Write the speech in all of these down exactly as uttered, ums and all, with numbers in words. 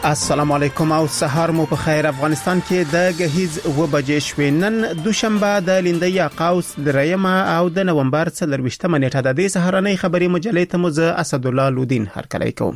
السلام علیکم او سهار مو په خیر. افغانستان کې د غهیز و بجې شوې. نن دوشنبه د لیندیا قوس دریمه او د نومبر څلرويشتمه نیټه د دې سهارنۍ خبري مجلې ته مو زه اسد الله لودین هرکلی کوم.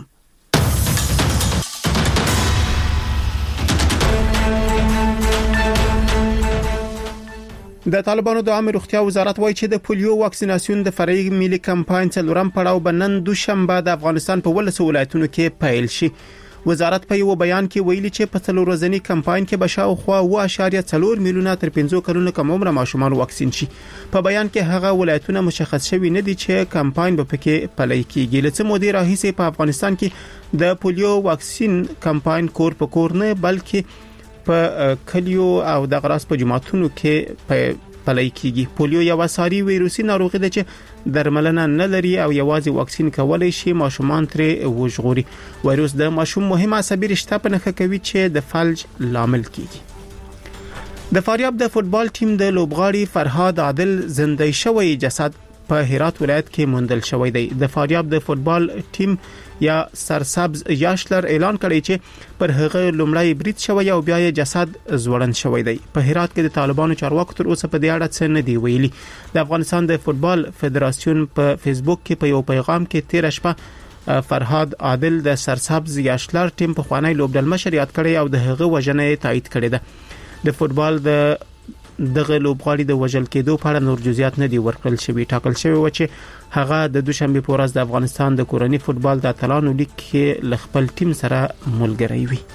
د طالبانو د عامه روغتیا وزارت وایي چې د پولیو واکسیناسیون د فرعي ملي کمپاین څلورم پړاو بنن دوشنبه د افغانستان په ولسو ولایتونو کې پیل شي. وزارت په یو بیان کې ویلي چې په څلور ورځنی کمپاین کې بشاوخوا و اشاریه څلور میلیونه تر پنځه کلونو کم عمر ماشومان واکسین شي. په بیان کې هغه ولایتونه مشخص شوي نه دي چې کمپاین به پکې پلی کیږي. لڅ مودې راهیسې په افغانستان کې د پولیو واکسین کمپاین کور په کور نه بلکې په کلیو او د غراس په جماعتونو کې په پلی کیږي. پولیو یو ساري ویروسي ناروغي ده چې درملنه نه لري او یوازې واکسین کولای شي ماشومان ترې وژغوري. وایروس د ماشوم مهمه عصبي رشته په نښه کوي چې د فلج لامل کیږي. د فاریاب د فوتبال ټیم د لوبغاړي فرهاد عادل زندۍ شوی جسد په هرات ولایت کې موندل شوی دی. د فاریاب د فوتبال ټیم یا سرسبز یاشلر اعلان کړی چې پر هغه لومړی برید شوی او بیا یې جسد زوړند شوی دی. په هرات کې د طالبانو چارواکو تر اوسه په دې اړه څه نه دی ویلي. د افغانستان د فوتبال فدراسیون په فیسبوک کې په یو پیغام کې تیر شپه فرهاد عادل د سرسبز یاشلر ټیم په خوانی لوبډل مشر یاد کړی او د هغه وژنه تایید کړی ده. د فوتبال د دغه لوبغاړي د وژل کېدو په اړه نور جزئیات نه دی ورکړل شوی. ټاکل شوی و چې هغه د دوشنبه په ورځ د افغانستان د کورنۍ فوتبال د اتلانو لیګ کې ل خپل ټیم سره ملګری وي.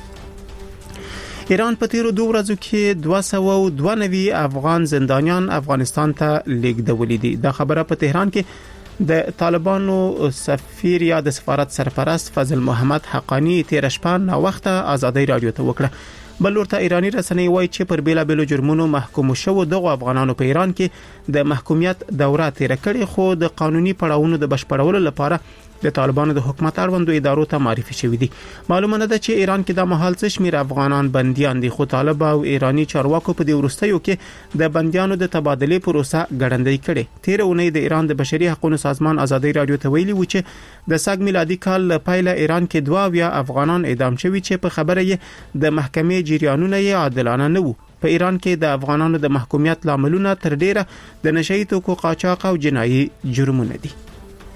ایران په تیرو دوه ورځو کې دوه سوه او دوه نوي افغان زندانیان افغانستان ته لیږدولي دي. دا خبره په تهران کې د طالبانو سفیر یا د سفارت سرپرست فضل محمد حقانی تیر شپه نا وخت آزادۍ رادیو ته وکړه. بل ورته ایرانی رسنۍ وایي چې پر بیلا بیلو جرمونو محکوم شو دغه افغانانو په ایران کې د محکومیت دوره تیر کړي خو د قانوني پړاوونو د بشپړولو لپاره د طالبانو د حکومت اړوندو ادارو ته معرفي شوې دي. معلومه نه ده چې ایران کې د مهال څه شمیر افغانان بنديان دي خو طالب او ایرانی چارواکو په دې ورستیو کې د بنديانو د تبادله پروسه ګړندۍ کړي. تیر اونۍ د ایران د بشري حقوقو سازمان آزادۍ رادیو ته ویلي و چې د ساګ میلادي کال پایله ایران کې دوه بیا افغانان اعدام شوي چې په خبره یې د محکمې جریانونه یې عادلانه نه وو. په ایران کې د افغانانو د محکومیت لاملونه تر ډیره د نشئی توکو قاچاق او جنایي جرمونه دي.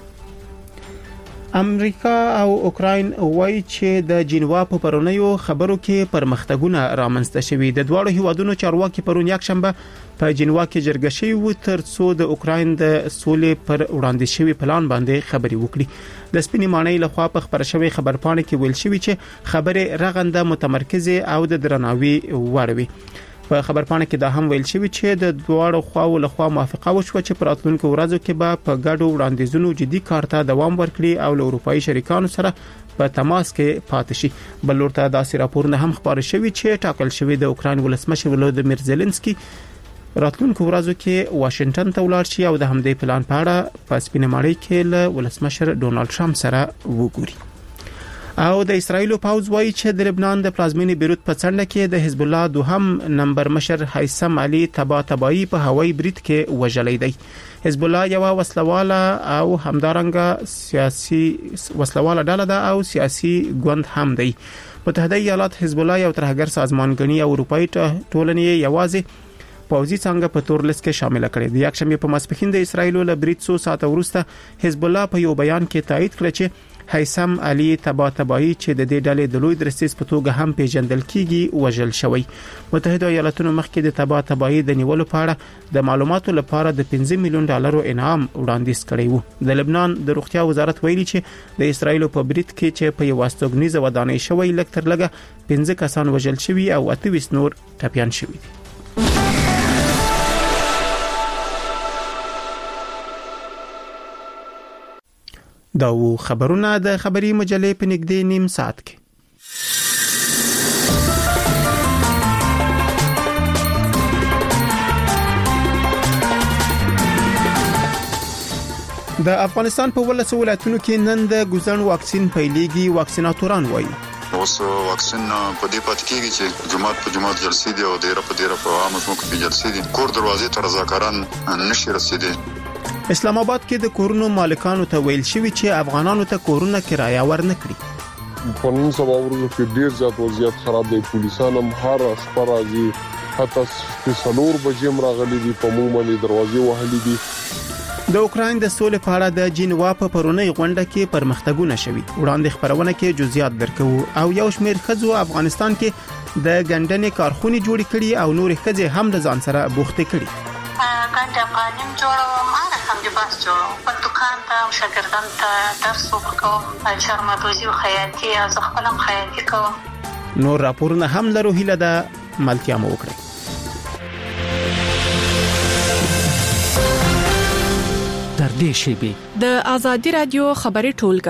امریکا او اوکراین وایي چې د جنیوا په پرونیو خبرو کې پرمختګونه رامنځته شوي. د دواړو هیوادونو چارواکي پرون یک شنبه په جنیوا کې جرګه شوي و تر څو د اوکراین د سولې پر وړاندې شوی پلان باندې خبري وکړي. د سپینې مانۍ لخوا په خبر شوی خبرپاڼه کې ویل شوی چې خبره رغنده متمرکزه او د درناوي وړ وي. په خبرپاڼه کې دا هم ویل شوی چې د دواړو خواو لخوا موافقه وشوه چې پر راتلونکو ورځو کې به په ګډو وړاندیزونو جدي کار ته دوام ورکړي او له اروپאי شریکانو سره په تماس کې پاتې شي. بل ورته داسې راپورونه هم خبر شوی چې ټاکل شوی د اوکراین ولسمشر ولودمیر زيلنسکي راتلونکو ورځو کې واشنگټن ته ولاړ شي او د همدې پلان په اړه په سپینه ماڼۍ کې له ولسمشر ډونالد ټرمپ سره وګوري. او د اسرایل پاوز وایي چې د لبنان د پلازمینې بیروت په څنډه کې د حزب الله دوهم نمبر مشر هیثم علي تبا تبایی په هوایي برید کې وژلې دی. حزب الله یو وسلواله او همدارنګه سیاسي وسلواله ډله ده او سیاسي ګوند هم دی. متحده ایالات حزب الله یو ترهګر سازمان غني او اروپאי ټولنې یوازې پوځي څنګه په تور لیست کې شامل کړي. د یک شنبه په ماسپښین د اسرایل له برید څو ساعت وروسته حزب الله په یو بیان کې تایید کړ چې هیثم علي تبا تبایی چې د دې ډلې د لوی درستیز په توګه هم پیژندل کیږي وژل شوی. متحده ایالاتونو مخکې د تبا تبایی د نیولو په اړه د معلوماتو لپاره د پنځه میلیون ډالرو انعام وړاندیز کړی و. د لبنان د روغتیا وزارت ویلي چې د اسرایل په برید کې چې په یو واستوګنیزه ودانۍ شوی لکه تر لګه پنځه کسان وژل شوي او اته ویشت نور ټپیان شوي دي. دا و خبرونه د خبري مجلې په نږدې نیم ساعت کې. د افغانستان په ولسو ولایتونو کې نن د ګوزن واکسین پیلېږي. واکسیناتوران وایي اوس واکسین په دې پات کېږي چې جماعت په جماعت جلسې دي او ډیره په ډیره په عامه ځمکو کې جلسې دي. کور دروازې ته رضاکاران نشي رسیدي. اسلام آباد کې د کورونو مالکانو ته ویل شوی چې افغانانو ته کورونه کرایه ورنکړي. په نن سبا ورځو کې ډیر زیات وضعیت خراب دی. پولیسان هم هر شپه راځي، حتی څلور بجې هم راغلي دي، په موږ باندې دروازې وهلي دي. د اوکراین د سولې په اړه د جنیوا په پرونی غونډه کې پرمختګونه شوي. وړاندې خبرونه کې جزئیات درکو او یو شمېر ښځو افغانستان کې د ګندنې کارخونې جوړې کړي او نورې ښځې هم د ځان سره بوختې کړي. ګنده قانون جوړوم، انا هم د باس جوړوم، په دکان ته او شاګردان ته درس ورکوم، شرمدوزي او خیاطي، از خپلم خیاطي کوم. نور راپورونه هم لرو، هیله ده ملتیا مو وکړي. در دې شیبه د ازادي رادیو خبري ټولګه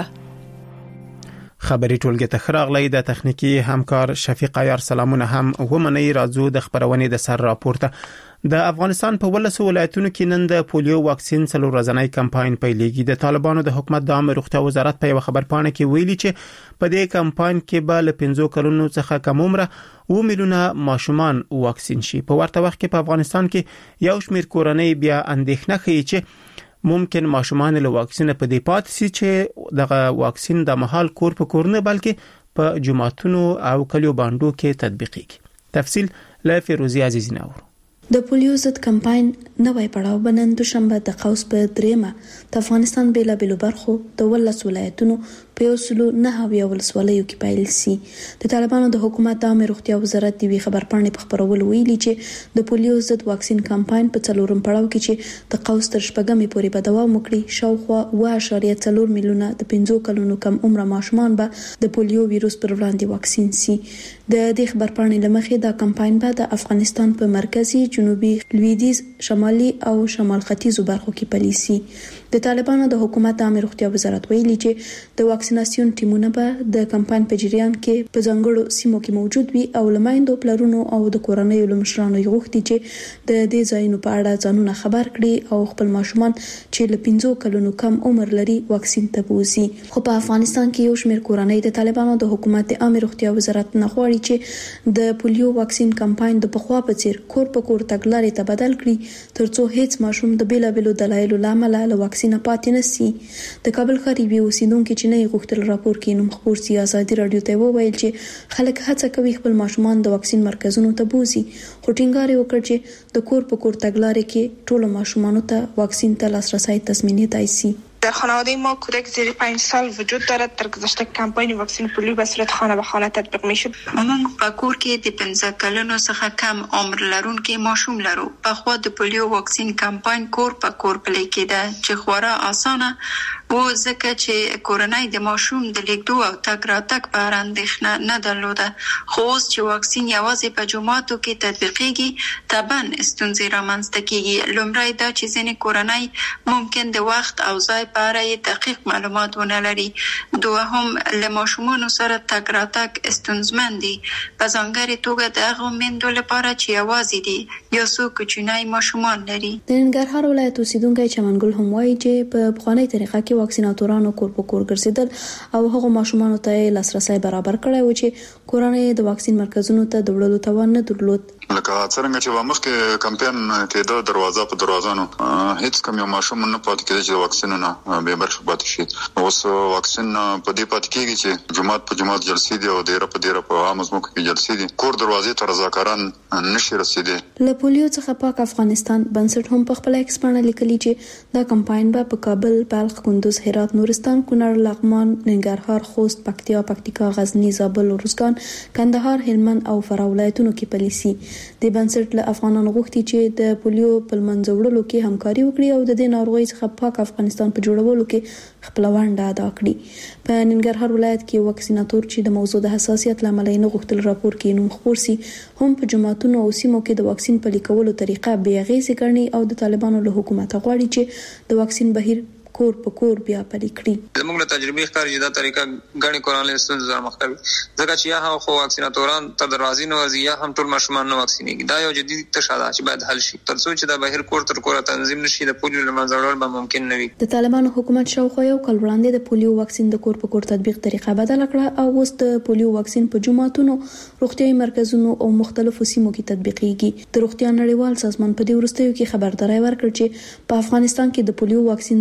خبري ټولګه ته خراغلی د تخنیکی همکار شفیق عیار سلامونه هم ومني. راځو د خبرونې د سر راپورته. د افغانستان په ولسو ولایتونو کې نن د پولیو واکسین څلور ورځنی کمپاین پیلېږي. د طالبانو د حکومت د عامه روغتیا وزارت په یو خبرپاڼه کې ویلي چې په دې کمپاین کې به له پنځو کلونو څخه کم عمره و میلیونه ماشومان واکسین شي. په ورته وخت کې په افغانستان کې یو شمېر کورنۍ بیا اندېښنه کوي چې ممکن ماشومان له واکسین په دی پات سي چې دغه واکسین د محل کور په کور نه بلکې په جماعتونو او کلیو باندو کې تطبیقيږي. تفصیل له فیروزی عزیز ناور. د پولیو ضد کمپاین نوې پړاو بنن دوشنبه د قوس په دریمه د افغانستان بیلا بیلو برخو د ولس ولایتونو په یو سلو نه هاوی ولسوالیو کې پیل سي. د طالبانو د حکومت د عامه روغتیا وزارت دی خبرپاڼې په خبرولو ویلي چې د پولیو ضد واکسین کمپاین په څلورم پړاو کې چې د قوس تر شپږمې پورې به دوام وکړي، شاوخوا اوه اعشاریه څلور میلیونه د پنځو کلونو کم عمره ماشومان به د پولیو وایروس پر وړاندې واکسین سي. د دې خبرپاڼې لمخې دا کمپاین به د افغانستان په مرکزی، جنوبي، لویدیز، شمالي او شمال ختیځو برخو کې پلي سي. د طالبانو د حکومت د عامه روغتیا وزارت ویلي چې د واکسیناسیون ټیمونه به د کمپاین په جریان کې په ځانګړو سیمو کې موجود وي او لمایندو پلرونو او د کورنۍ لمشرانو غوښتي چې د دې ځایونو په اړه ځانونه خبر کړي او خپل ماشومان چې له پنځو کلونو کم عمر لري واکسین ته بوزي. خو په افغانستان کې یو شمېر کورنۍ د طالبانو د حکومت د عامه روغتیا وزارت نه غواړي چې د پولیو واکسین کمپاین د پخوا په څیر کور په کور تګلارې ته بدل کړي ترڅو هیڅ ماشوم د بیلا بیلو دلایلو لامل له واکسین پاتې نشي. د کابل ښار یو اوسیدونکو چې نه غوښتل راپور کې نوم خبر سي ازادي رادیو ته وویل چې خلک هڅه کوي خپل ماشومان د واکسین مرکزونو ته بوزي، خو ټینګار وکړ چې د کور په کور تګلارې کې ټول ماشومان ته واکسین ته لاسرسی تضمینېدای شي. در خانواده ما کودک زیر پنج سال وجود دارد. در گذشته کمپاین واکسین پولیو به صورت خانه به خانه تطبیق میشد. موږ په کور کې د پنځه کلونو څخه کم عمر لرونکي ماشوم لرو. په خوا د پولیو واکسین کمپاین کور په کور پلی کېده چې خورا اسانه و ځکه چې کورنۍ د ماشوم د لیکدو او تګ راتګ په اړه اندېښنه نه درلوده. خو اوس چې واکسین یوازې په جوماتو کې تطبیقېږي طبعا ستونزې رامنځته کېږي. لومړی دا چې ځینې کورنۍ ممکن د وخت او ځای په اړه دقیق معلومات ونه لري. دوهم له ماشومانو سره تګ راتګ ستونزمن دي، په ځانګړې توګه د هغو میندو لپاره چې یوازې دي یا څو کوچني ماشومان لري. د ننګرهار ولایت اوسیدونکی چمنګل هم وایي چې په بخوانی طریقه کې واکسیناتورانو کور په کور ګرځیدل او هغو ماشومانو ته لاسرسی برابر کړی و چې کورنۍ د واکسین مرکزونو ته د وړلو توان نه درلود. لکه څنګه چې ومخ کې کمپاین کې د دروازه په دروازانو هیڅ کوم یو ماشوم نه پاتې کېږي چې واکسین نه به برخه پاتې شي. اوس واکسین په دې پاتې کېږي چې جماعت په جماعت جلسې دي او ډیره په ډیره په عام ځمکو کې جلسې دي. کور دروازې ته رضاکاران نشي رسیدي. له پولیو څخه پاک افغانستان بنسټ هم په خپل ایکسپانه لیکلي چې دا کمپاین به په کابل، بلخ، کندوز، هرات، نورستان، کونړ، لغمان، ننګرهار، خوست، پکتیا، پکتیکا، غزنی، زابل، روزګان، کندهار، هلمند او فراه ولایتونو کې پلي سي. د بنسټ له افغانانو غوښتي چې د پولیو په منځ وړلو کې همکاري وکړي او د دې ناروغۍ څخه پاک افغانستان په جوړولو کې خپل ونډه ادا کړي. په ننګرهار ولایت کې واکسیناتور چې د موضوع د حساسیت لامل نه غوښتل راپور کې نوم خبر سي هم په جماعتونو او سیمو کې د واکسین پلي کولو طریقه بې اغېزې ګڼي او د طالبانو له حکومت غواړي چې د واکسین بهیر کور په کور بیا پلي کړي. زموږ له تجربې ښکاري چې دا طریقه غني کورانه ستونزې سره مخ کوي ځکه چې یا هم خو واکسیناتوران تر دروازې نه وځي یا هم ټول ماشومان نه واکسینېږي. دا یو جدي تشه ده چې باید حل شي ترڅو چې دا بهیر کور تر کوره تنظیم نشي. د پولیو له منځه وړل به ممکن نه وي. د طالبانو حکومت شاوخوا یو کال وړاندې د پولیو واکسین د کور په کور تطبیق طریقه بدل کړه او اوس د پولیو واکسین په جماعتونو، روغتیايي مرکزونو او مختلفو سیمو کې تطبیقېږي. د روغتیا نړیوال سازمان په دې وروستیو کې خبرداري ورکړه چې په افغانستان کې د پولیو واکسین د کور په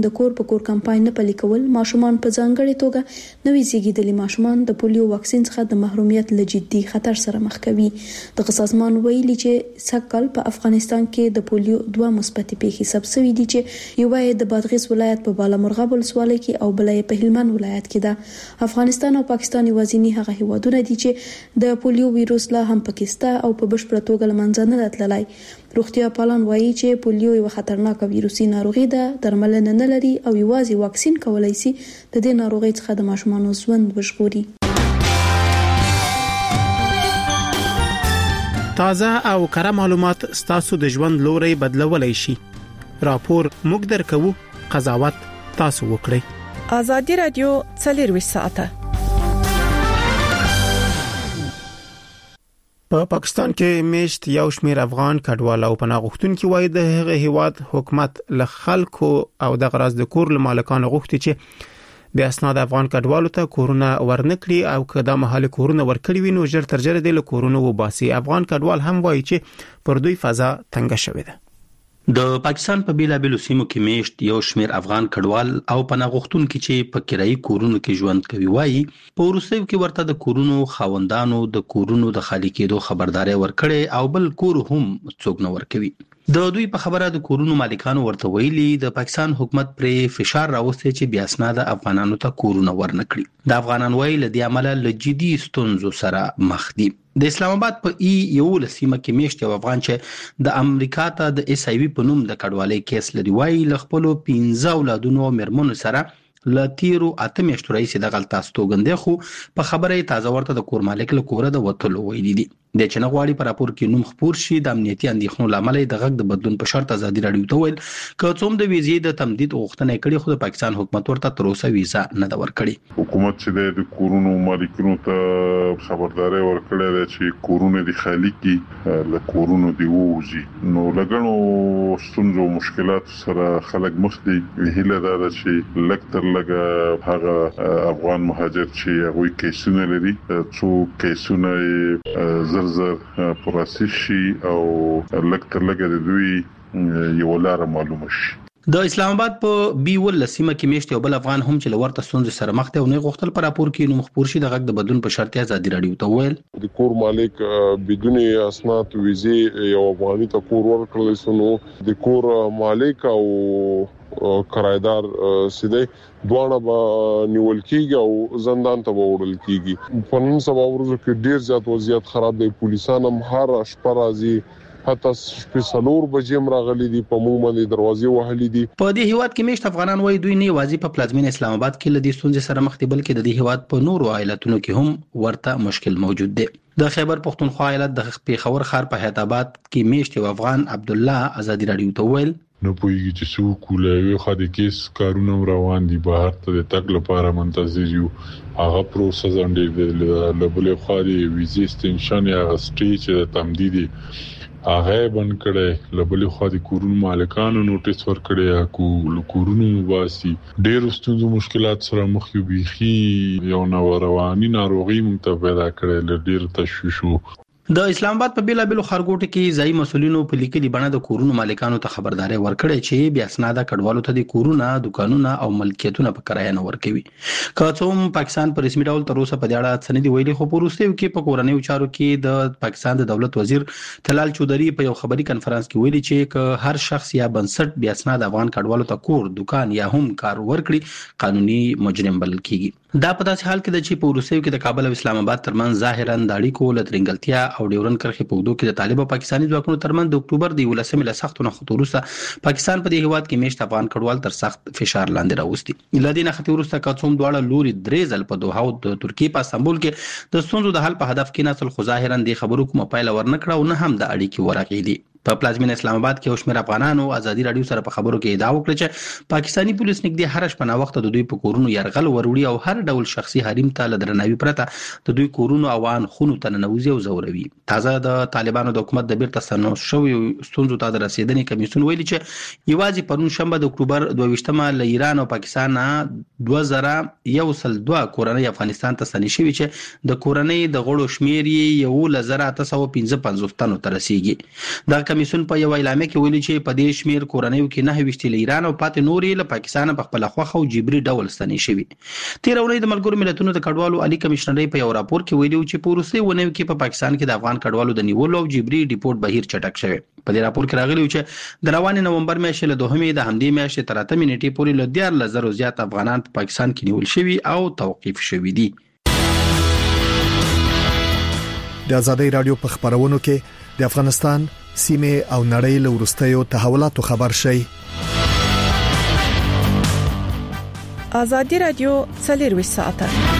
په کور کمپاین نه پلي کول ماشومان په ځانګړي توګه نوي زیږیدلي ماشومان د پولیو واکسین څخه د محرومیت له جدي خطر سره مخ کوي. د سازمان ویلي چې سږکال په افغانستان کې د پولیو دوه مثبتې پیښې ثبت شوې دي چې یو یې د بادغیس ولایت په بالامرغه ولسوالۍ کې او بل یې په هلمند ولایت کې ده. افغانستان او پاکستان یوازینی هغه هیوادونه دي چې د پولیو ویروس لا هم پاکستان او په بشپړه توګه له منځه نه تللی. روغتیا پالان وایي چې پولیو یو خطرناکه ویروسي ناروغي ده، درملنه نه لري او یوازې واکسین کولای شي د دې ناروغۍ څخه د ماشومانو ژوند وژغوري. تازه او کره معلومات ستاسو د ژوند لوري بدلولای شي. راپور موږ درکو، قضاوت تاسو وکړئ. ازادي رادیو څلور ساعته په پا پاکستان کې میشت یو شمیر افغان کډوال او پناه غوښتونکي وایي د هغه هیواد حکومت له خلکو او د غراض د کور مالکانو غوښتي چې بیا اسناد افغان کډوالو ته کورونه ورنکړي او کدا محل کورونه ورکړي وي نو ژر تر ژره د کورونو وباسي. افغان کډوال هم وایي چې پر دوی فضا تنګ شوې ده. د پاکستان په بیلا بیلو سیمو کې میشت یو شمیر افغان کډوال او پناه غوښتونکي چې په کرایي کورونو کې ژوند کوي وایي په وروستیو کې ورته د کورونو خاوندانو د کورونو د خالي کېدو خبرداري ورکړي او بل کور هم څوک نه ورکوي. د دوی په خبره د کورونو مالکانو ورته ویلي د پاکستان حکومت پر فشار راوستي چې بیا اسناد افغانانو ته کورونه ورنکړي. د افغانان وایي له دې عمله له جدي ستونزو سره مخ دي. د اسلام آباد په ای یو لسیمه کې میشت یو افغان چې د امریکا ته د ایس ای وی په نوم د کډوالۍ کیس لري وایي له خپل پنځه اولادونو مرمنو سره لتیرو اته میاشتو رئیس د غلطه استوګندې خو په خبره تازه ورته د کور مالک له کوره د وټلو ویلي دي. د چنغواړي پر راپور کې نوم خبر شي د امنیتي اندېښنو لامل د غږ د بدلون په شرط ازادي راډیو ته ویل که څوم د ویزې د تمدید غوښتنه کړې خو د پاکستان حکومت ورته تر اوسه ویزا نه دا ورکړي. حکومت چې د کورونو مالکینو ته خبرداري ورکړې ده چې کورونه د خالي کې له کورونو دی ووزي نو لګنو ستونزو مشکلات سره خلک مخ دي. هیله ده چې لکتر لګه هغه افغان مهاجر چې هغه کیسونه لري څو کیسونه زر زر پروسس شي او لکتر لګه د دوی یو لار معلومه شي. د اسلام آباد په بي ول لسیمه کې میشت یو بل افغان هم چې لورته ستونزې سره مخ ته او نه غوښتل پر راپور کې نو مخبور شي د غږ د بدلون په شرط ازادي راډیو ته ویل د کور مالک بدون اسناد ویزه یو افغاني ته کور ورکړل سنو د کور مالک او کرایدار سیده دوانه به نیول کیږي او زندان ته وړل کیږي. په نن سبا ورځو کې ډیر زیات وضعیت خراب دی. پولیسان هم هر شپه راځي حتی سپیشلور بجیم راغلي دي په موږ باندې دروازې وهلي دي. په دې هیواد کې میشت افغانان وایي دوی نه واځي په پلازمین اسلام آباد کې لدی ستونزې سره مخ دي بلکې د دې هیواد په نورو ایالتونو کې هم ورته مشکل موجود دی. د خیبر پختونخوا ایالت د پیښور ښار په حیات آباد کې میشت یو افغان عبد الله ازادي راډیو ته ویل نو پوهیږي چې څو کولای خو د کیس کارونه روان دي بهر ته د تک لپاره منتظر یو هغه پروسه ځانډې د لبلې خو د ویزې ستنشن یا سټیج د تمدید هغه بند کړي لبلې خو د کورونو مالکانو نوټیس ورکړي یا کو کورونو واسي ډېر ستونزو مشکلات سره مخ یو بيخي یو نو رواني ناروغي مونږ پیدا کړي ل ډېر تشویشو. د اسلام آباد په بیلا بیلو خارګوټ کې ځای مسولینو په لیکلي بڼه د کورونو مالکانو ته خبرداري ورکړې چې بیا اسناد کډوالو ته د کورونه دکانونه او ملکیتونه په کرایه نه ورکوي. که څوم پاکستان په رسمي ډول تر اوسه په دې اړه څه نه دی ویلي خو پروستیو کې په کورنیو چارو کې د پاکستان د دولت وزیر تلال چودري په یو خبري کانفرنس کې ویلي چې که هر شخص یا بنسټ بیا اسناد افغان کډوالو ته کور دکان یا هم کار ورکړي قانوني مجرم بلل کیږي. دا په داسې حال کې د چې په روسیې کې د کابل او اسلام آباد ترمنځ ظاهرا د اړیکو لټرنګلتیا او ډیورن کرښې په وګړو کې د طالب او پاکستاني ځواکونو ترمنځ د اکتوبر د ولسمې له سختو نښتو وروسته پاکستان په دې هیواد کې میشت افغان کډوال تر سخت فشار لاندې راوستي. لدې نښتې وروسته کوم دواړه لوري درې ځل په دوحه او د ترکیې په استانبول کې د ستونزو د حل په هدف کې نسل خو ظاهرا د خبرو کومه پایله ورنکړه او نه هم د اړیکې ورغېدي. په پلازمین اسلام آباد کې اوشمیر افغانانو ازادي راډیو سره په خبرو کې ادعا وکړه چې پاکستانی پولیس نږدې هر شپه نا وخت د دوی په کورونو يرغل وروړي او هر ډول شخصي حریم ته لدرناوي پرته د دوی کورونو اوان خونو ته ننوځي او زوروي. تازه د طالبانو د حکومت د بیرته ستنو شوی ستونزو ته د رسیدنې کمیسیون ویلي چې یوازې پرون شنبه د اکتوبر دوه ویشتمه له ایران او پاکستان دوه زره یو سل دوه کورنۍ افغانستان ته ستنې شوي چې د کورنۍ د غړو شمیر یې یو لزر اته سوه پنځه پنځوس تنو ته رسیږي. د کمیسیون په یو اعلامیه کې ویلي چې په دې شمیر کورنیو کې نه وشتي له ایران او پاتې نورې له پاکستان په خپل خوخه او جبري ډول ستنې شوی. تیر ورځ د ملګرو ملتونو د کډوالو عالی کمشنرۍ په یو راپور کې ویلي چې په روسي ونیو کې په پاکستان کې د افغان کډوالو د نیولو او جبري ډیپورت بهیر چټک شوی. په دې راپور کې راغلی چې د روان نومبر میاشتې له دوهمې د همدې میاشتې تر اتمې نیټې پورې له دیارلس زرو زیات افغانان په پاکستان کې نیول شوي او توقیف شوي دي. د آزادۍ رادیو په خبرونو کې د افغانستان سیمه او نړۍ له ورستیو تحولاتو خبر شي. آزادۍ رادیو څلور ساعته.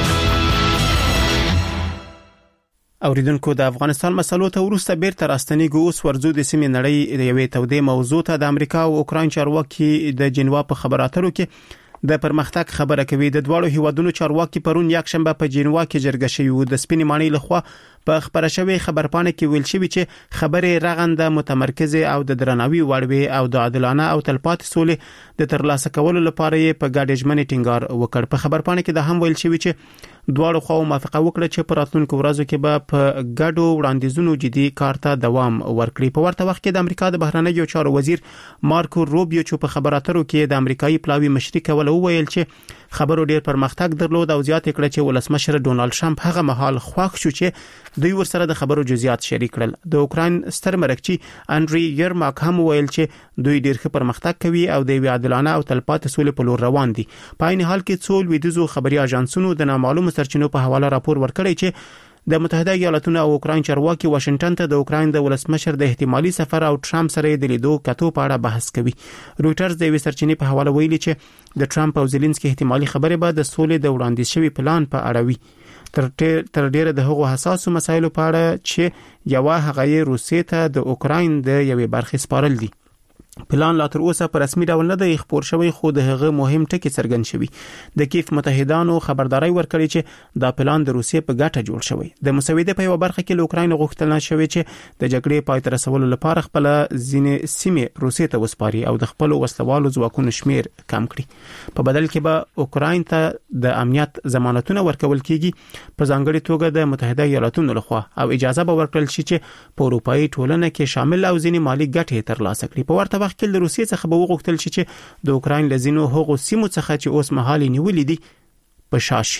اوریدونکو د افغانستان مسلو ته ورسته بیرته راستنیږو. اوس ورزو د سیمې نړۍ د یوې تودې موضوع ته د امریکا او اوکراین چارواکي د جنیوا په خبراتو کې د پرمختګ خبره کوي. د دوړو هیوادونو چارواکي پرون یک شنبه په جنیوا کې جرګه شوی و. د سپینې ماڼۍ لخوا په خبره شوی خبرپاڼه کې ویل شوی چې خبره رغنده متمرکزه او د درناوي وړوي او د عادلانه او تلپاتې سولې د ترلاسه کولو لپاره په ګډ ژمنې ټینګار وکړ. په خبرپاڼه کې د هم ویل شوی چې دواړو خواو موافقه وکړه چې په راتلونکو ورځو کې به په ګډو وړاندیزونو جدي کار ته دوام ورکړي. په ورته وخت کې د امریکا د بهرنیو چارو وزیر مارکو روبیو چې په خبراتو کې د امریکایي پلاوی مشري کول وویل چې خبرو ډیر پرمختګ درلود او زیات کړ چې ولسمشر ډونالد ټرمپ هغه مهال خوښ شو چې دوی ورسره د خبرو جزئیات شریک کړل. د اوکراین ستر مرکچی انډری یرماک هم ویل چې دوی ډیر ښه پرمختګ کوي او د عادلانه او تلپاتې سولې په لور روان دي. په عین حال کې څو لویدیزو خبري اژانسونو د نامعلومو سرچینو په حواله راپور ورکړی چې د متحده ایالاتونو او اوکراین چارواکي واشنگټن ته د اوکراین د ولسمشر د احتمالي سفر او ټرمپ سره د لیدو کتو په اړه بحث کوي. رويټرز د وی سرچینې په حواله ویلي چې د ټرمپ او زيلنسکي احتمالي خبرې به د سولې د وړاندیز شوی پلان په اړه وي. تر تر ډیره د هغو حساسو مسایلو په اړه چې یو هغه روسیې ته د اوکراین د یوې برخې سپارل دي. پلان لا تر اوسه په رسمي ډول نه دی خبر شوی، خو د هغه مهم ټکی څرګند شوی. د کیف متحدانو خبرداري ورکړي چې دا پلان د روسیې په ګټه جوړ شوی. د مسویده په یو برخه کې له اوکراین غوښتنه شوی چې د جګړې پای ته رسولو لپاره خپل ځینې سیمې روسیې ته وسپاري او د خپل وسلوالو ځواکونو شمیر کم کړي. په بدل کې به اوکراین ته د امنیت ضمانتونه ورکول کیږي، په ځانګړي توګه د متحده ایالاتونو لخوا، او اجازه به ورکړل شي چې په اروپאי ټولنه کې شامل او ځینې مالی ګټې ترلاسه کړي. په ورته وخت کې د روسیې څخه به وغوښتل شي چې د اوکراین لزینو هغو سیمو څخه چې اوس مهال نیولې دي په شاشي.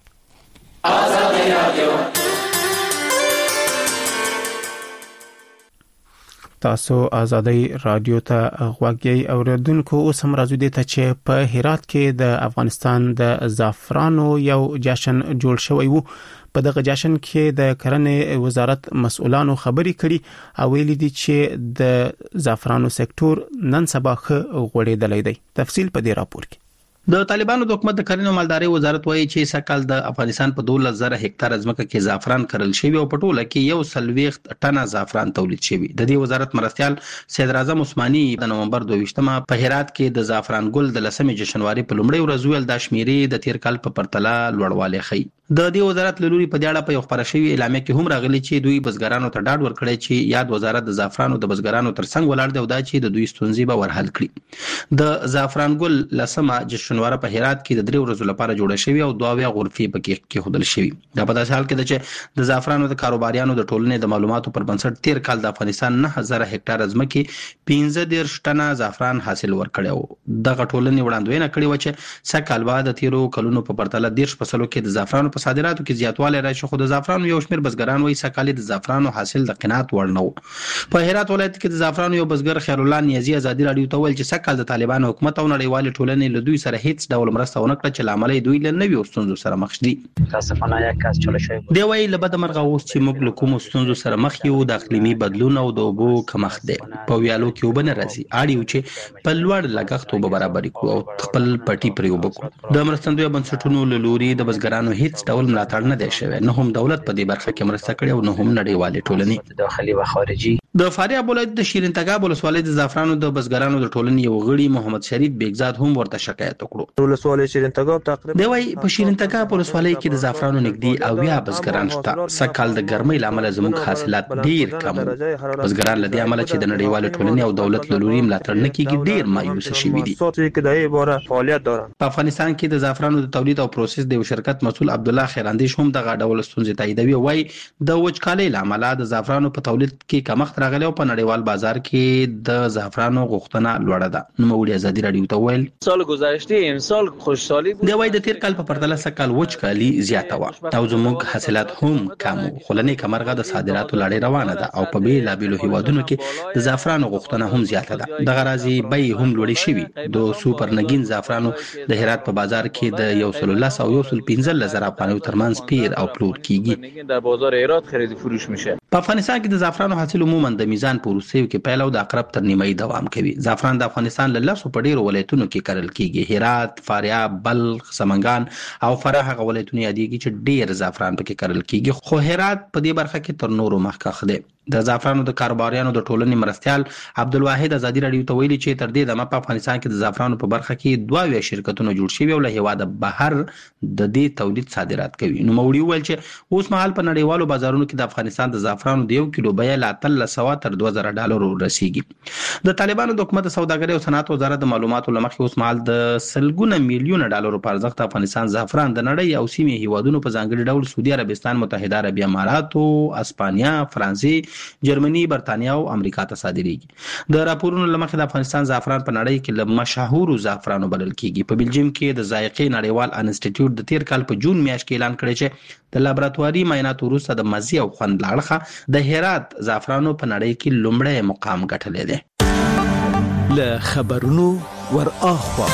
آزادۍ رادیو تاسو آزادۍ رادیو ته غوږی اوریدونکو. اوس هم راځو دي ته چې په هرات کې د افغانستان د زعفرانو یو جشن جوړ شوی وو. په دغه جشن کې د کرنې وزارت مسؤلانو خبري کړي او ویلي دي چې د زعفرانو سکتور نن سبا ښه غوړېدلی دی. تفصیل په دې راپور کې. د طالبانو د حکومت د کرنې او مالدارۍ وزارت وایي چې سکهال د افغانستان په دولس زره هکتار ځمکه کې زعفران کرل شوی او په ټوله کې یو سلويخت ټنه زعفران تولید شوی. د دې وزارت مرستيال سید اعظم عثماني د نومبر دوه په هرات کې د زعفران ګل د لسمې جشنواري په لومړۍ ورځ ویل د شمیرې د تیر کال په پرتله لوړوالی خي. د دې وزارت له لوري په دې اړه په یو خبره شوی اعلامیه کې هم راغلی چې دوی بزګرانو ته ډاډ ورکړی چې یاد وزارت د زعفرانو د بزګرانو ترڅنګ ولاړ دی او دا چې د دوی ستونزې به ورحل کړي. د زعفران ګل لسمه جشنواره په هرات کې د درې ورځې لپاره جوړه شوی او دوه غرفې پکې کې خودل شوی. دا په داسې حال کې ده چې د زعفرانو د کاروباریانو د ټولنې د معلوماتو پر بنسټ تیر کال د افغانستان نه هزار هکتار ځمکې پنځه دېرش ټنه زعفران حاصل ورکړي. دغه ټولنې وړاندوینه کړې و چې سکهال بعد د تیرو کلونو په پرتله دیرش فصلو کې د زعفرانو په صادراتو کې زیات والی راشي، خو د زعفرانو یو شمېر بزګران وایي سکهال د زعفرانو حاصل د قناعت وړ نه و. په هرات ولایت کې د زعفرانو یو بزګر خیر الله نیازي ازادي رادیو ته ویل چې سکهال د طالبانو حکومت او نړیوال ټولنې له دوی سره هیڅ ډول مرسته ونه کړه چې لامل دوی له نوي ستونزو سره مخ دي. متاسفانه یک کس چاله شوی دی وایي له بده مرغه اوس چې موږ له کومو ستونزو سره مخ یو د اقلیمي بدلون او د اوبو کمښت دی. په ویالو کې اوبه نه راځي، اړ یو چې په لوړ لګښت اوبه برابر کړو او خپل پټي پرې اوبه کړو. د مرستندوی بنسټونو له لوري د بزګرانو هیڅ ډول ملاتړ نه دی شوی، نه هم دولت په دې برخه کې مرسته کړې او نه هم نړیوالې ټولنې داخلي او خارجي. د فاریاب ولایت د شیرین تګاب ولسوالۍ د زعفرانو د بزګرانو د ټولنې یو غړي محمد شریف بیگزاد هم ورته شکایت وکړو. ولسوالۍ شیرین تګاب تقریبا دی وايي په شیرین تګاب ولسوالۍ کې د زعفرانو نږدې او یا بزګران شته. سکهال د ګرمۍ لامل زموږ حاصلات ډیر کم، بزګران له دې عمله چې د نړیوال ټولنې او دولت له لوري ملاتړ نه کیږي ډیر مایوس شوي دي. په افغانستان کې د زعفرانو د تولید او پروسس د یو شرکت مسؤل عبد الله خیراندیش هم دغه ډول ستونزې تاییدوي. وايي د وچکالۍ لامل د زعفرانو په تولید کې کمښت راغلی او په نړیوال بازار کې د زعفرانو غوښتنه لوړه ده. نو موږ ازادي رادیو ته ویل سال گذشته امسال خوشحالي د وای د تیر کال په پرتله سکال وچکالي زیاته و او زموږ حاصلات هم کم و. خلنې کمرغه د صادراتو لړۍ روانه ده او په بیل بیلو هیوادونو کې د زعفرانو غوښتنه هم زیاته ده. د غرازي بې هم لوړې شوي. د سوپر نګین زعفرانو د هرات په بازار کې د یو سل لس او یو سل پنځه زره افغانۍ ترمنځ پیر او پلور کیږي. در بازار هرات خرید فروش میشه. په افغانستان کې د زعفرانو حاصل عموما د میزان په وروستیو کې پیل او د اقرب تر نیمایي دوام کوي. زعفران د افغانستان له لاسو په ډیرو ولایتونو کې کرل کیږي. هرات، فاریاب، بلخ، سمنګان او فراه هغه ولایتونه یادېږي چې ډیر زعفران پکې کرل کیږي. خو هرات په دې برخه کې تر نورو مخکښ دی. د زعفرانو د کاروباریانو د ټولنې مرستيال عبدالواحد ازادي رادیو ته ویلي چې تر دې دمه په افغانستان کې د زعفرانو په برخه کې دوه ویا شرکتونه جوړ شوي او له هیواده بهر د دې تولید صادرات کوي. نو موړي ویل چې اوس مهال په نړیوالو بازارونو کې د افغانستان د زعفرانو د یو کیلو بیه له اتلس سوه تر دوه زره ډالرو رسیږي. د طالبانو د حکومت سوداګرۍ او صنعت وزارت د معلوماتو لمخې اوس مهال د سلګونه میلیونه ډالرو په ارزښت افغانستان زعفران د نړۍ او سیمې هیوادونو په ځانګړي ډول سعودي عربستان، متحده عربي امارات، اسپانیا، فرانسې، جرمني، برتانیا او امریکا ته صادریږي. د راپورونو لمخې د افغانستان زعفران په نړۍ کې له مشهورو زعفرانو بلل کیږي. په بلجیم کې د ذائقې نړیوال انسټیټیوټ د تیر کال په جون میاشت کې اعلان کړی چې د لابراتواري معایناتو وروسته د مزي او خوند له اړخه د هرات زعفرانو په نړۍ کې لومړی مقام ګټلی دی. له خبرونو ور اخوا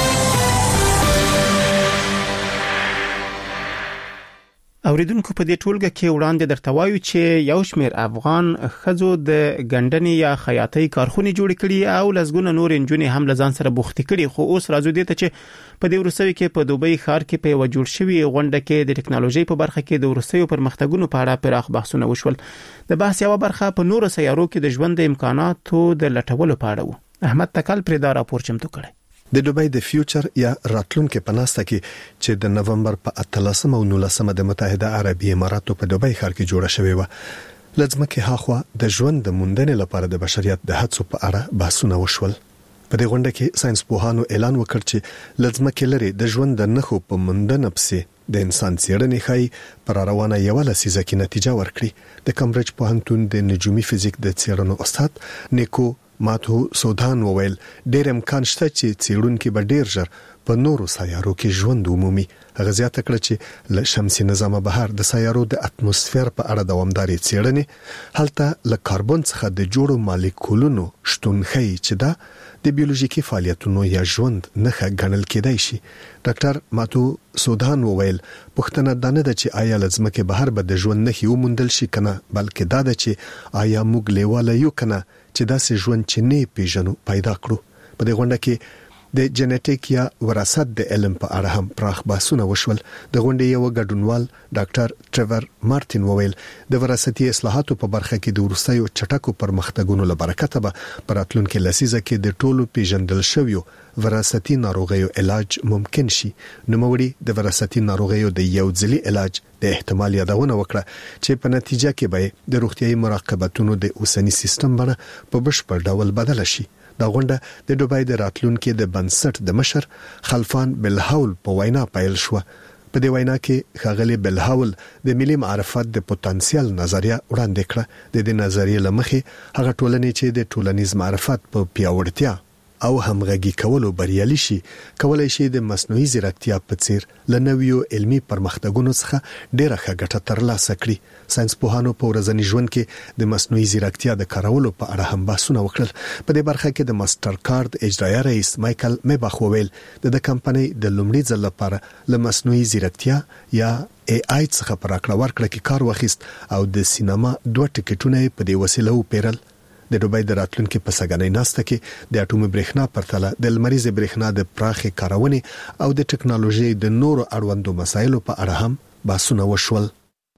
اوریدونکو په دې ټولګه کې وړاندې درته وایو چې یو شمېر افغان ښځو د ګندنې یا خیاطۍ کارخونې جوړې کړي او لسګونه نور انجونې هم له ځان سره بوختې کړي. خو اوس راځو دې ته چې په دې وروستیو کې په دوبۍ ښار کې په یو جوړ شوي غونډه کې د ټکنالوژي په برخه کې د وروستیو پرمختګونو په اړه پراخ بحثونه وشول. د بحث یو برخه په نورو سیارو کې د ژوند د امکاناتو د لټولو په اړه و. احمد تکل پرې دا راپور چمتو کړی. د دوبۍ د فیوچر یا راتلونکو په ناسته کې چې د نومبر په اتلسمه او نولسمه د متحده عربي اماراتو په دوبۍ ښار کې جوړه شوې و، لږمکه هاخوا د ژوند د موندنې لپاره د بشریت د هڅو په اړه بحثونه وشول. په دې غونډه کې ساينس پوهانو اعلان وکړ چې لږمکه لري د ژوند د نخو په موندنه پسې د انسان څېړنې ښایي پر روانه یو لسیزه کې نتیجه ورکړي. د کمبرج پوهنتون د نجومي فزیک د څېړنو استاد نیکو ماتو سودان وویل ډېر امکان شته چې څېړونکو به ډېر ژر په نورو سیارو کې ژوند ومومي. هغه زیاته کړه چې له شمسي نظام بهر د سیارو د اتموسفیر په اړه دوامداري څېړنې هلته له کاربن څخه د جوړو مالیکولونو شتون ښیي چې دا د بیولوژیکي فعالیتونو یا ژوند نښه ګڼل کېدای شي. ډاکټر ماتو سودان وویل پوښتنه دا نه ده چې آیا لزمکه بهر به د ژوند نښې وموندل شي کنه، بلکې دا ده چې آیا موږ لیواله یو کنه چې داسې ژوند چې نه پیژنو پیدا کړو. په دې غونډه کې د جنټیک یا وراثت د علم په اړه هم پراخ بحثونه وشول. د غونډې یو ګډونوال ډاکټر ټریور مارټین وویل د وراثتي اصلاحاتو په برخه کې د ورستیو چټکو پرمختګونو لپاره برکت به پر راتلونکي لسیزه کې د ټولو پیژندل شویو وراثتي ناروغیو علاج ممکن شي. نوموړي د وراثتي ناروغیو د یو ځلي علاج د احتمال یادونه وکړه چې په نتیجه کې به د روغتيایي مراقبتونو د اوسنی سیستم باندې په بشپړ ډول بدل شي. دا غونډه د دوبۍ د راتلونکو د بنسټ د مشر خلفان بلحول په وینا پیل شو. په دې وینا کې ښاغلي بلحول د ملي معرفت د پوتنسیال نظریه وړاندې کړه. د دې نظریې لمخې هغه ټولنې چې د ټولنیز معرفت په پیاوړتیا او همغږي کولو بریالي شي کولای شي د مصنوعي ځیرکتیا په څیر لنویو علمي پرمختګونو څخه ډیره ښه ګټه ترلاسه کړي. ساينس پوهانو په ورځني ژوند کې د مصنوعي ځیرکتیا د کارولو په اړه هم بحثونه وکړل. په دې برخه کې د ماستر کارت اجرایي رئیس مایکل میباخ وویل د کمپنۍ د لومړي ځل لپاره له مصنوعي ځیرکتیا یا ای آی څخه پر راکړه ورکړه کې کار واخیست او د سینما دوه ټیکټونه په دې وسیله وپیرل. د دوبۍ د راتلونکو په سګنۍ ناسته کې د اټومي برېښنا پرتله د لمریزې برېښنا د پراخې کارونې او د ټکنالوژي د نورو اړوندو مسایلو په اړه هم بحثونه وشول.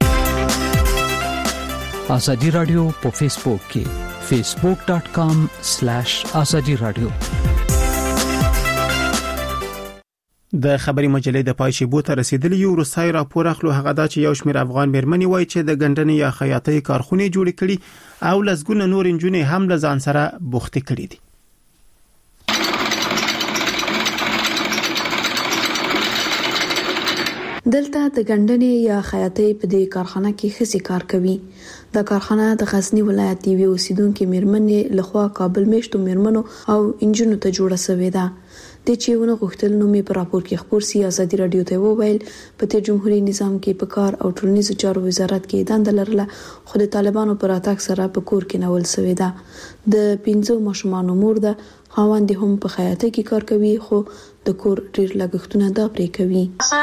ازادي رادیو په فیسبوک کې فیسبوک ډاٹ کام سلیش ازادي رادیو. د خبري مجلې د پای شیبو ته رسیدلی یو روسای راپور اخلو هغه دا چې یو شمېر افغان مېرمنې وایي چې د ګندنې یا خیاطۍ کارخونې جوړې کړي او لسګونه نور انجونې هم له ځان سره بوختې کړي دي. دلته د ګندنې یا خیاطۍ په دې کارخانه کې ښځې کار کوي. دا کارخانه د غزنی ولایت یوې اوسیدونکو میرمنې لخوا کابل میشتو میرمنو او انجنونو ته جوړه شوې ده. د چېونه غوښتل نو می پر راپور کې خبر سي ازادي رادیو ته وویل په تیر جمهوریت نظام کې په کار او ټولنیزو چارو وزارت کې دنده لرله، خو د طالبانو پر اتاک سره په کور کې نول شوې ده. د پنځو ماشومانو مور ده، خاوند هم په خیاطۍ کې کار کوي، خو د کور ډیر لګښتونه دا پرې کوي.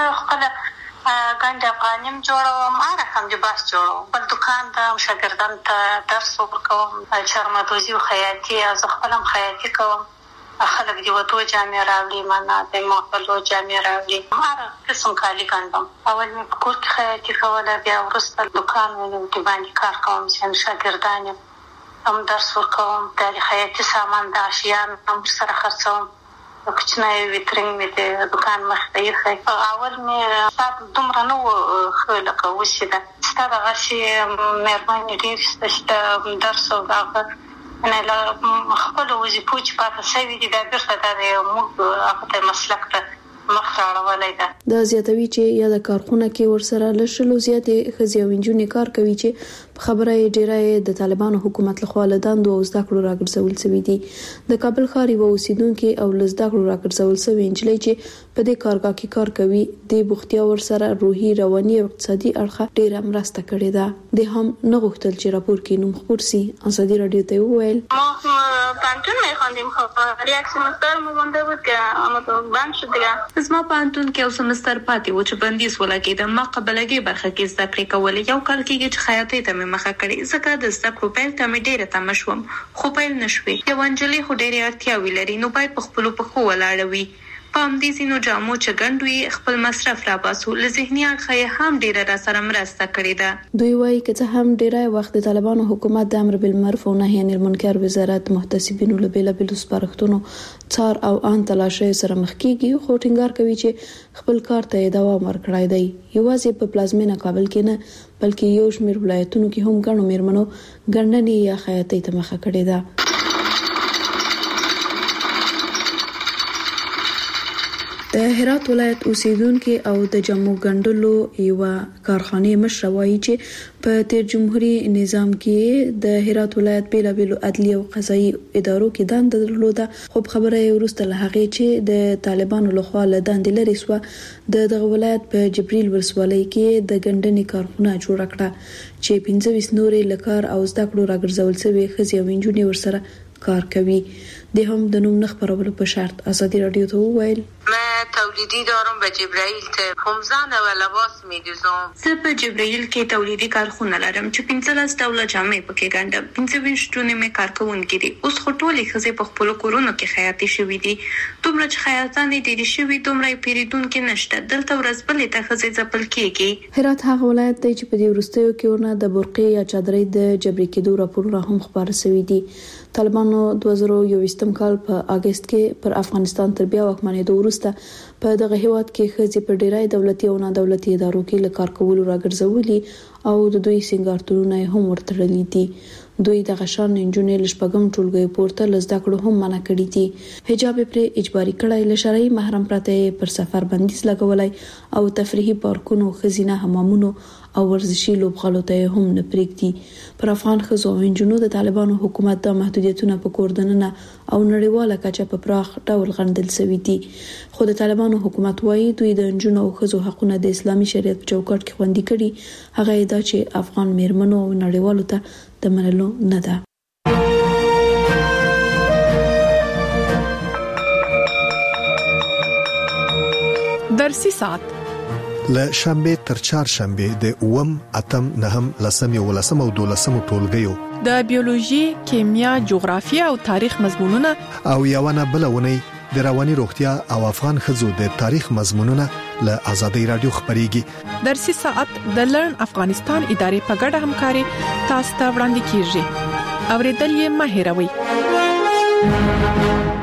ګنډ افغانیم جوړوم، هغه هم د باس جوړوم، بل دکان ته شاګردان ته درس ورکوم، چارمدوزي او خیاطي، از خپلم خیاطي کوم. خلک دی وته جامې راوړي، معنا د مخلو جامې راوړي، هر قسم کالي ګنډم. اول مې په کور کې خیاطي کوله، بیا وروسته دکان مې د باندې کار کوم چې شاګردان هم درس ورکوم. د خیاطي سامان د اشیاء هم سره خرڅوم. کوچنی ویترینګ مې د دکان مخ ته یې اول مې سات دومره نو خلک وشي ده ستاره غشي مېرمنې ډېر ست درس او هغه نه لا خپل وظیفو چې پاتې شوي دي دا بیرته د موږ هغه ته مسلک ته مخ راوړلی ده. دا زیاتوي چې یا د کارخونه کې ورسره لشلو زیاتې ښځې او نجونې کار کوي چې په خبره یې ډیره د طالبانو حکومت لخوا له دندو او زده کړو راګرځول شوي دي. د کابل ښار یوه اوسیدونکې او له زده کړو راګرځول شوې نجلۍ چې په دې کارګاه کې کار کوي، د بوختیا ورسره روحي، رواني او اقتصادي اړخه ډیره مرسته کړې ده. د هم نه غوښتل چې راپور کې نوم خپور سي. ازادي رادیو ته وویل ما پانتون می‌خواندیم، خب ریاکشن مستر مونده بود که اما تو بند شد دیگه. زما پانتون کې یو سمستر پاتې و چې بندیز ولګېدم. ما قبلګي برخه کې زده کړې کولې، یو کال کېږي چې خیاطۍ ته مې مخه کړې، ځکه د زده کړو پیل ته مې ډېره تمه شوم، خو پیل نشوې. یو نجلۍ خو ډېرې اړتیاوې لري، نو باید په خپلو پښو ولاړه وي. په همدې ځینو جامو چې ګنډو یې خپل مصرف راباسو، له ذهني اړخه یې هم ډېره راسره مرسته کړې ده. دوی وایي که څه هم ډېری وخت د طالبانو حکومت د امر بالمعروف او نهي عن المنکر وزارت محتسبینو له بېلابېلو سپارښتنو څار او ان تلاشۍ سره مخ کېږي، خو ټینګار کوي چې خپل کار ته یې دوام ورکړی دی. یوازې په پلازمینه کابل کې نه بلکې یو شمېر ولایتونو کې هم ګڼو میرمنو ګنډنې یا خیاطۍ ته مخه کړې ده. د هرات ولایت اوسیدونکو او د جامو ګنډلو یو کارخانه مشر وایي چې په تیر جمهوریت نظام کې د هرات ولایت بیلابېلو عدلي او قضایي ادارو کې دنده درلوده، خو خبره یې وروسته له هغې چې د طالبانو لخوا له دندې لرې سوه د دغه ولایت په جبريل ولسوالۍ کې د ګنډنې کارخونه جوړه کړه چې پنځه ویشت نورې له کار او زده کړو راګرځول شوي ښځې او نجونې ورسره کار کوي. د هم د نوم نه خبرولو په شرط ازادي رادیو ته وویل من تولیدی دارم به جبرائیل ته خمزان و لباس می‌دوزم. زه په جبرائیل کې تولیدي کارخونه لرم چې پنځلس ډوله جامې پکې ګنډم. پنځه ویشت جونې مې کارکوونکي دي. اوس خو ټولې ښځې په خپلو کورونو کې خیاطي شوي دي. دومره چې خیاطانې ډېرې شوي دومره یې پیرودونکي نشته. دلته ورځ بلې ته ښځې ځپل کېږي. هرات هغه ولایت دی چې په دې وروستیو کې ورنه د برقې یا چادرۍ د جبري کېدو راپورونه هم خپاره شوي دي. طالبانو دوه زره یوویشتم کال په اگست کې پر افغانستان تر بیا واکمنېدو وروسته په دغه هیواد کې ښځې په ډیری دولتي او نه دولتي ادارو کې له کار کولو راګرځولي او د دوی سنگارتونونه هم ورتړلي دي. دوی د غشان نجونې لشپګم ټولګي پورته لزده کړو هم منع کړی دي. حجاب پر اجباري کړای له شرعي محرم پرته پر سفر بندیز لګولای او تفریحي پارکونو، خزینه حمامونو او ورزشي لوبغالو ته هم نه پرېږدي. پر افغان ښځو او نجونو د طالبانو حکومت د محدودیتونو په کور دننه او نړیواله کچه په پراخ ډول غندل شوي دي. خو د طالبانو حکومت وایي دوی د نجونو او ښځو حقونه د اسلامي شریعت په چوکاټ کې خوندي کړي. هغه دا چې افغان میرمنو او نړیوالو ته د منلو نه ده. درسي ساعت له شنبه تر چهارشنبه د اوم اتم نهم لسم یو لسم او دولسم ټولګیو د بیولوژي، کیمیا، جغرافیه او تاریخ مضمونونه او یوونه بلونه د رواني روغتیا او افغان ښځو د تاریخ مضمونونه له ازادي رادیو خبريږي. درسي ساعت د لرن افغانستان ادارې په ګډه همکاري تاسو ته وړاندې کیږي. اوریدل یې مه هېروئ.